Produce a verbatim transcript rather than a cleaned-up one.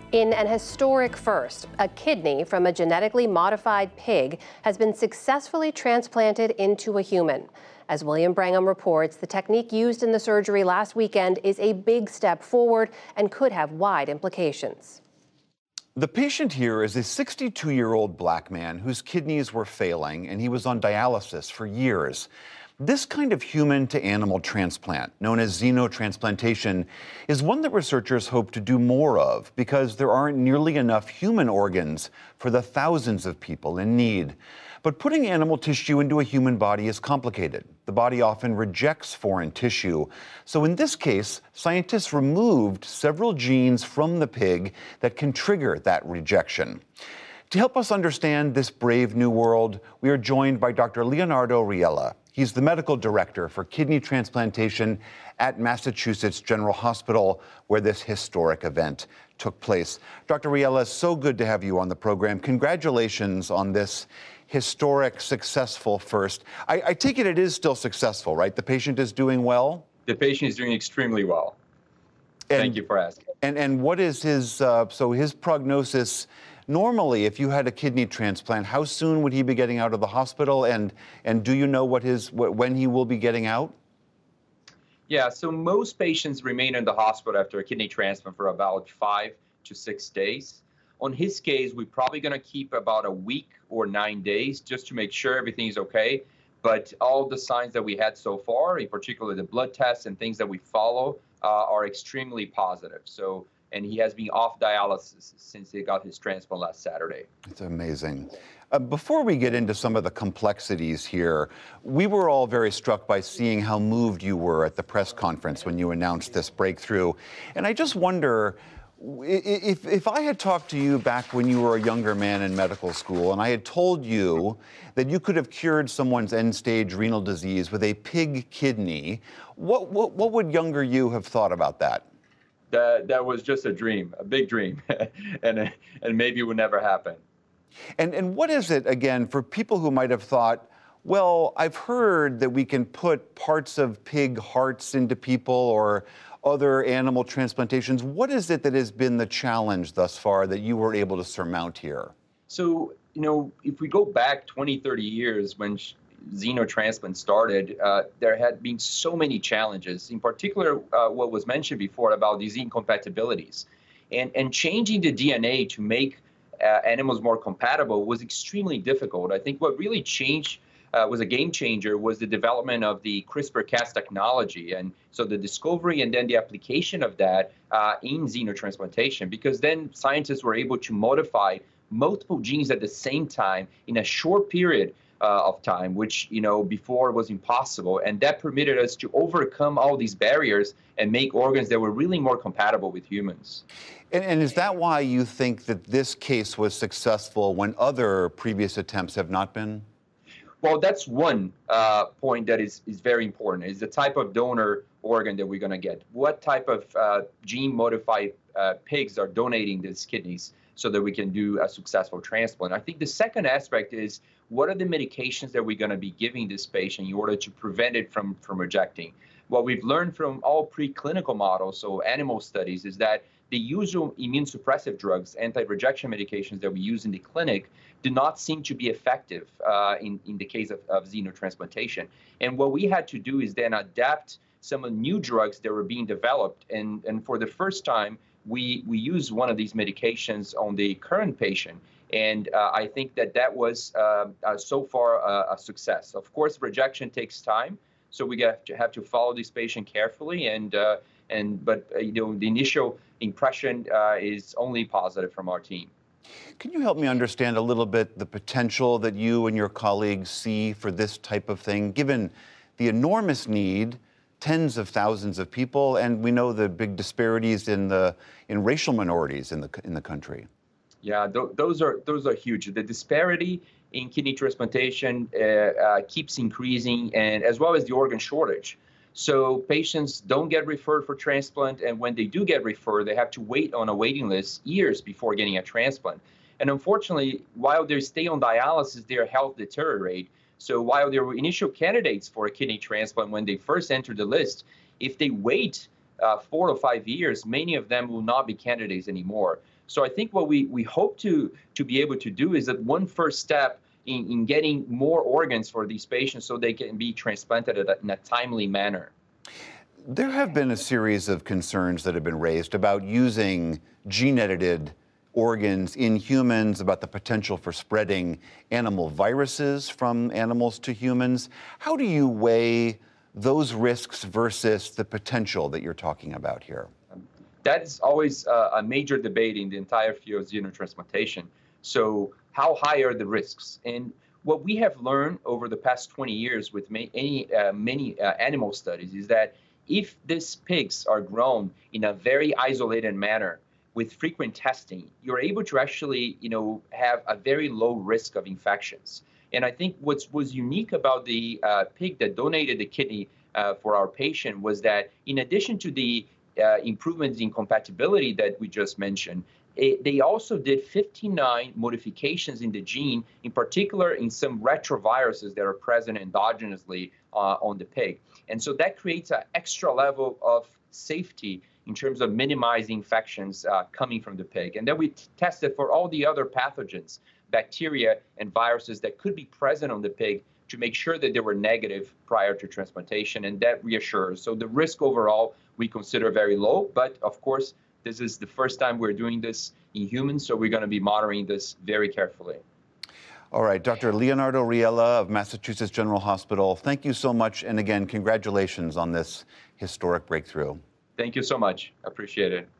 In an historic first, a kidney from a genetically modified pig has been successfully transplanted into a human. As William Brangham reports, the technique used in the surgery last weekend is a big step forward and could have wide implications. The patient here is a sixty-two-year-old black man whose kidneys were failing, and he was on dialysis for years. This kind of human-to-animal transplant, known as xenotransplantation, is one that researchers hope to do more of because there aren't nearly enough human organs for the thousands of people in need. But putting animal tissue into a human body is complicated. The body often rejects foreign tissue. So in this case, scientists removed several genes from the pig that can trigger that rejection. To help us understand this brave new world, we are joined by Doctor Leonardo Riella. He's the medical director for kidney transplantation at Massachusetts General Hospital, where this historic event took place. Doctor Riella, so good to have you on the program. Congratulations on this historic, successful first. I, I take it it is still successful, right? The patient is doing well? The patient is doing extremely well. And, Thank you for asking. And, and what is his, uh, so his prognosis? Normally, if you had a kidney transplant, how soon would he be getting out of the hospital? And, and do you know what his, what, when he will be getting out? Yeah, so most patients remain in the hospital after a kidney transplant for about five to six days. On his case, we're probably going to keep about a week or nine days just to make sure everything is okay. But all the signs that we had so far, in particular the blood tests and things that we follow, uh, are extremely positive. So, and he has been off dialysis since he got his transplant last Saturday. It's amazing. Uh, before we get into some of the complexities here, we were all very struck by seeing how moved you were at the press conference when you announced this breakthrough. And I just wonder, If, if I had talked to you back when you were a younger man in medical school and I had told you that you could have cured someone's end-stage renal disease with a pig kidney, what, what, what would younger you have thought about that? That, that was just a dream, a big dream, and, and maybe it would never happen. And, and what is it, again, for people who might have thought, well, I've heard that we can put parts of pig hearts into people or other animal transplantations. What is it that has been the challenge thus far that you were able to surmount here? So, you know, if we go back twenty, thirty years when xenotransplant started, uh, there had been so many challenges, in particular, uh, what was mentioned before about these incompatibilities. And, and changing the D N A to make uh, animals more compatible was extremely difficult. I think what really changed Uh, was a game changer was the development of the CRISPR Cas technology. And so the discovery and then the application of that uh, in xenotransplantation, because then scientists were able to modify multiple genes at the same time in a short period uh, of time, which, you know, before was impossible. And that permitted us to overcome all these barriers and make organs that were really more compatible with humans. And, and is that why you think that this case was successful when other previous attempts have not been? Well, that's one uh, point that is, is very important, is the type of donor organ that we're going to get. What type of uh, gene-modified uh, pigs are donating these kidneys so that we can do a successful transplant? I think the second aspect is, what are the medications that we're going to be giving this patient in order to prevent it from, from rejecting? What we've learned from all preclinical models, so animal studies, is that the usual immune suppressive drugs, anti-rejection medications that we use in the clinic, do not seem to be effective uh, in, in the case of, of xenotransplantation. And what we had to do is then adapt some of the new drugs that were being developed. And, and for the first time, we, we used one of these medications on the current patient. And uh, I think that that was uh, uh, so far uh, a success. Of course, rejection takes time, so we have to, have to follow this patient carefully. And, uh, and but uh, you know, the initial impression uh, is only positive from our team. Can you help me understand a little bit the potential that you and your colleagues see for this type of thing, given the enormous need, tens of thousands of people, and we know the big disparities in the in racial minorities in the in the country? Yeah, th those are those are huge. The disparity in kidney transplantation uh, uh, keeps increasing, and as well as the organ shortage. So patients don't get referred for transplant, and when they do get referred, they have to wait on a waiting list years before getting a transplant. And unfortunately, while they stay on dialysis, their health deteriorates. So while they were initial candidates for a kidney transplant when they first entered the list, if they wait uh, four or five years, many of them will not be candidates anymore. So I think what we, we hope to, to be able to do is that one first step in, in getting more organs for these patients so they can be transplanted at a, in a timely manner. There have been a series of concerns that have been raised about using gene-edited organs in humans, about the potential for spreading animal viruses from animals to humans. How do you weigh those risks versus the potential that you're talking about here? That's always uh, a major debate in the entire field of xenotransplantation. So how high are the risks? And what we have learned over the past twenty years with many, any, uh, many uh, animal studies is that if these pigs are grown in a very isolated manner with frequent testing, you're able to actually, you know, have a very low risk of infections. And I think what was unique about the uh, pig that donated the kidney uh, for our patient was that in addition to the uh, improvements in compatibility that we just mentioned, it, they also did fifty-nine modifications in the gene, in particular in some retroviruses that are present endogenously uh, on the pig. And so that creates an extra level of safety in terms of minimizing infections uh, coming from the pig. And then we t- tested for all the other pathogens, bacteria and viruses that could be present on the pig to make sure that they were negative prior to transplantation, and that reassures. So the risk overall we consider very low, but of course, this is the first time we're doing this in humans, so we're going to be monitoring this very carefully. All right, Doctor Leonardo Riella of Massachusetts General Hospital, thank you so much, and again, congratulations on this historic breakthrough. Thank you so much. Appreciate it.